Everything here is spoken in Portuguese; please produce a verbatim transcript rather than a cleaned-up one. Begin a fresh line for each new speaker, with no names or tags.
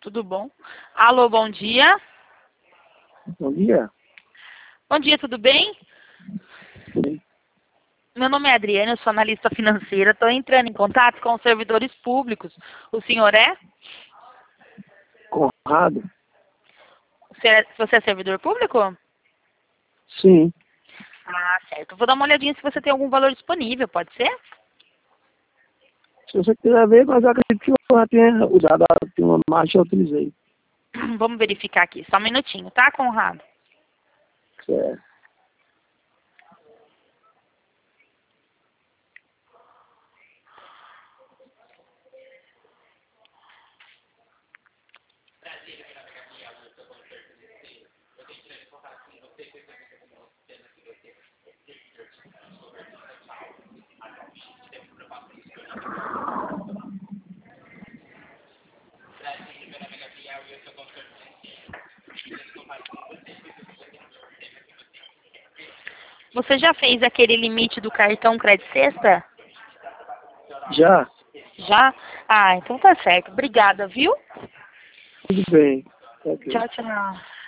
Tudo bom? Alô, bom dia.
Bom dia.
Bom dia, tudo bem?
Tudo bem?
Meu nome é Adriana, eu sou analista financeira. Estou entrando em contato com os servidores públicos. O senhor é?
Conrado?
Você é, você é servidor público?
Sim.
Ah, certo. Vou dar uma olhadinha se você tem algum valor disponível, pode ser?
Se você quiser ver, mas eu acredito que eu já tenha usado a última marcha, eu utilizei.
Vamos verificar aqui, só um minutinho, tá, Conrado?
Certo.
Você já fez aquele limite do cartão Crédito Sexta?
Já?
Já? Ah, então tá certo. Obrigada, viu?
Tudo bem. Ok.
Tchau, tchau.